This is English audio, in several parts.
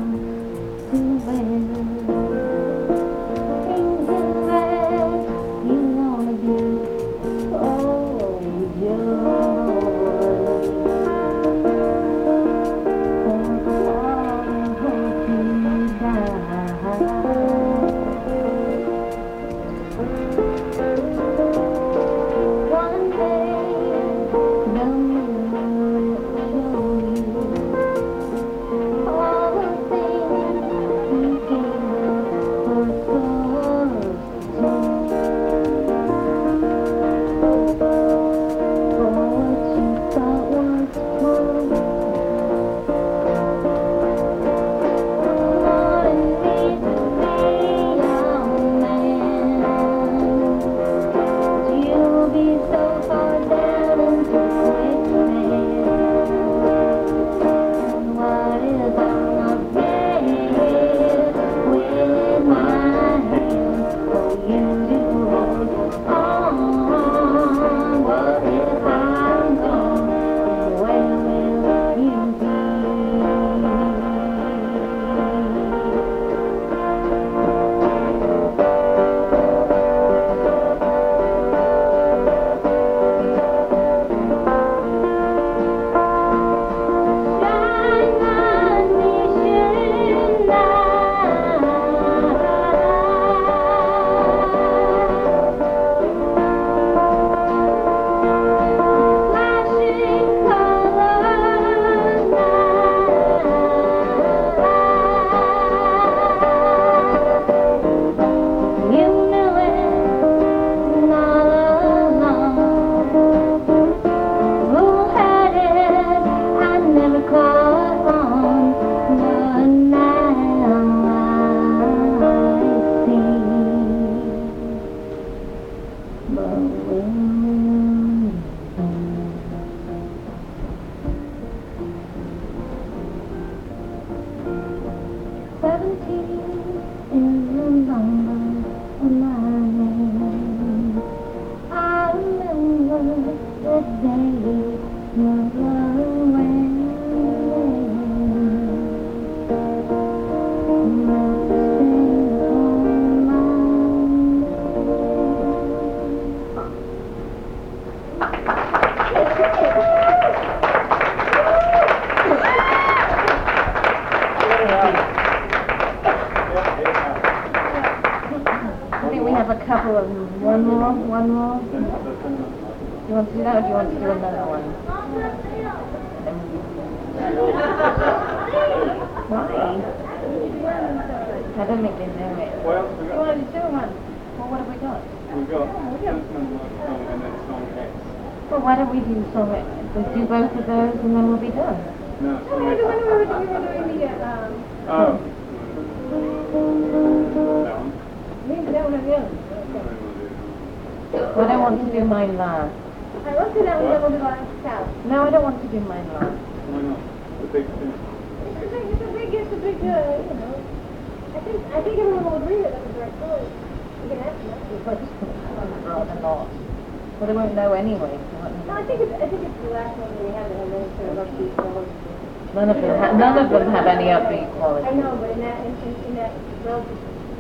None of them have any upbeat quality. I know, but in that relative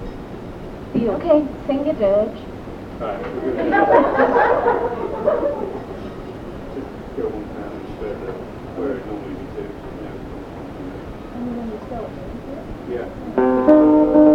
field. Okay, sing your dirge. Right, just go one pound instead of where it normally be two. And then you spell it, Yeah.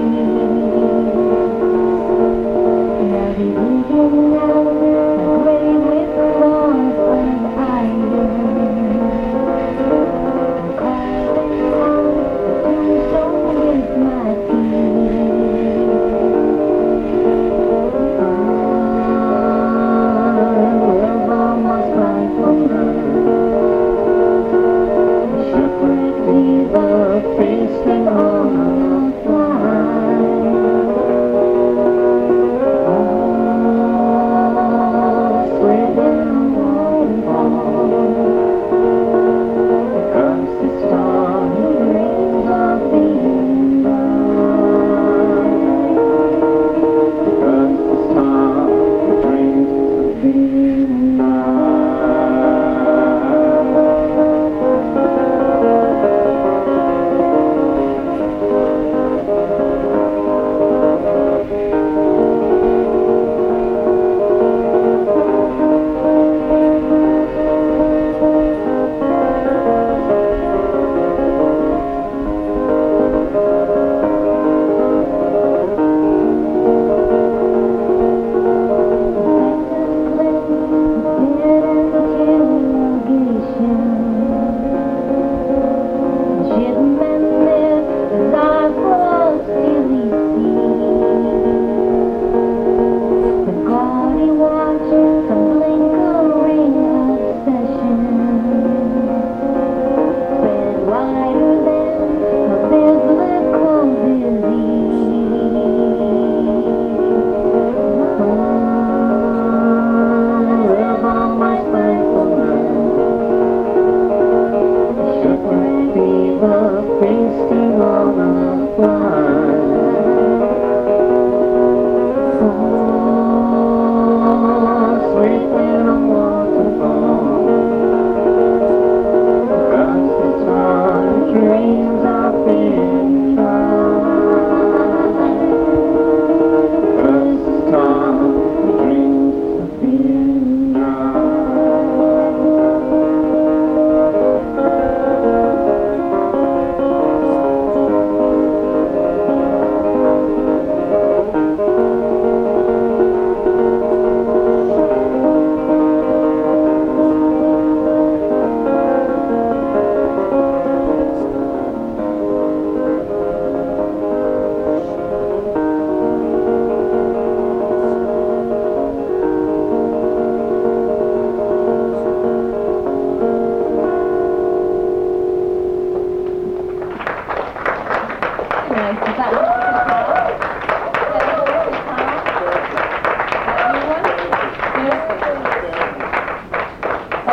Now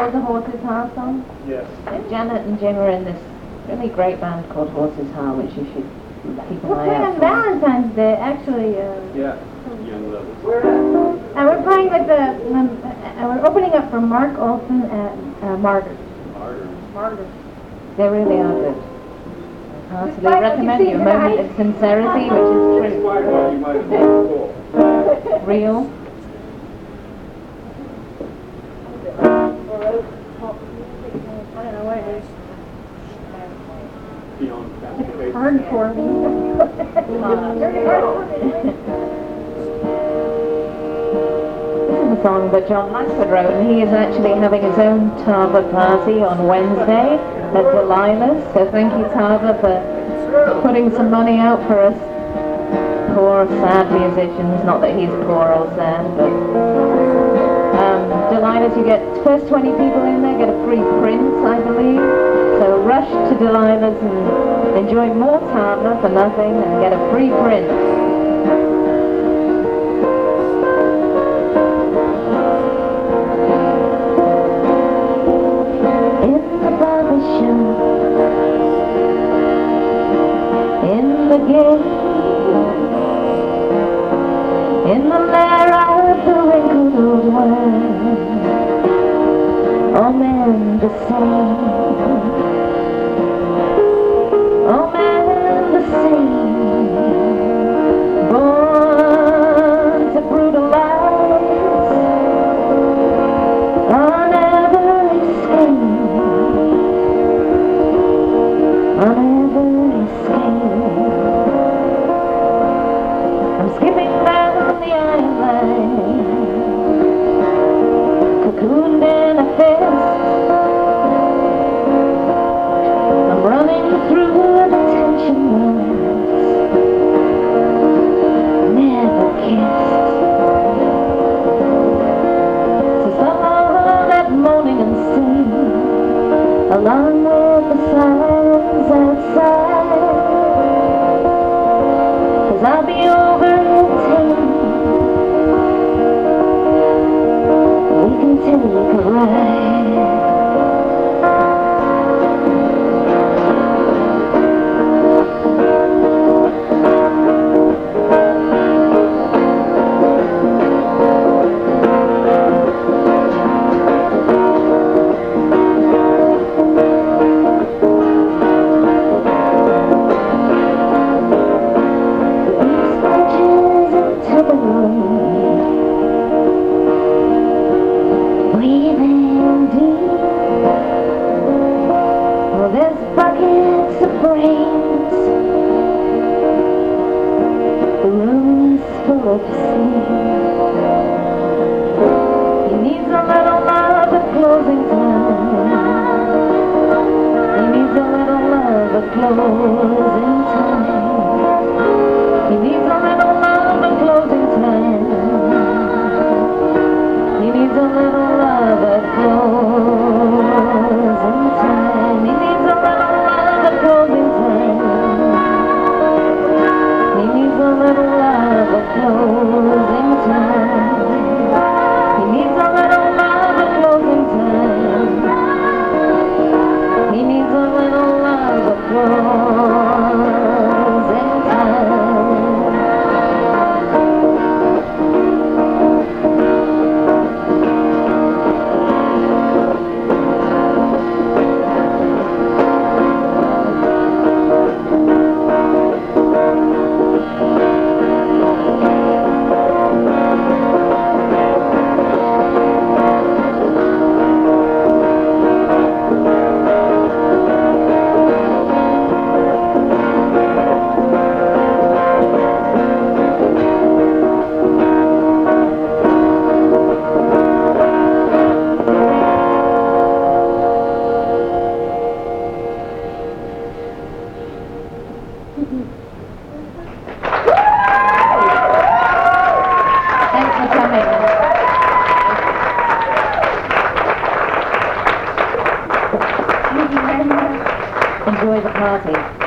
know the Horses Heart song? Yes. Janet and Jim are in this really great band called Horses Heart, which you should keep an We're eye playing out on for. Valentine's Day, actually. Yeah. Young lovers. And we're playing with we're opening up for Mark Olson at Martyrs. Martyrs. They really are good. I heartily Despite what recommend you see you a moment tonight. of sincerity, which is That's why you might have been before. true, real. I don't know what it is. Beyond Cascade. Hardcore. This is a song that John Langford wrote, and he is actually having his own Tava party on Wednesday at Delilah's. So thank you, Tava, for putting some money out for us poor, sad musicians. Not that he's poor or sad, but Delilah's, you get first 20 people in there get a free print, I believe. So rush to Delilah's and enjoy more Tava for nothing and get a free print. In the lair of the wrinkled old world, all men the same, all men the same, born to brutalize, on every scheme, on every scheme. I'm skipping down the island, cocooned in a fist. I'm running through the detention yards, never kissed. So some that moaning and sing, along with the silence outside. 'Cause I'll be over in 10. We can take a ride. Breathing deep. Well, there's buckets of brains. The room is full of sleep. He needs a little love at closing time. He needs a little love at closing time. He needs a little love at closing time. He needs a little love at closing time. He needs a little love at closing time. He needs a little love at closing time. He needs a little love at closing time. He needs a little love at closing time. Thanks for coming. Enjoy the party.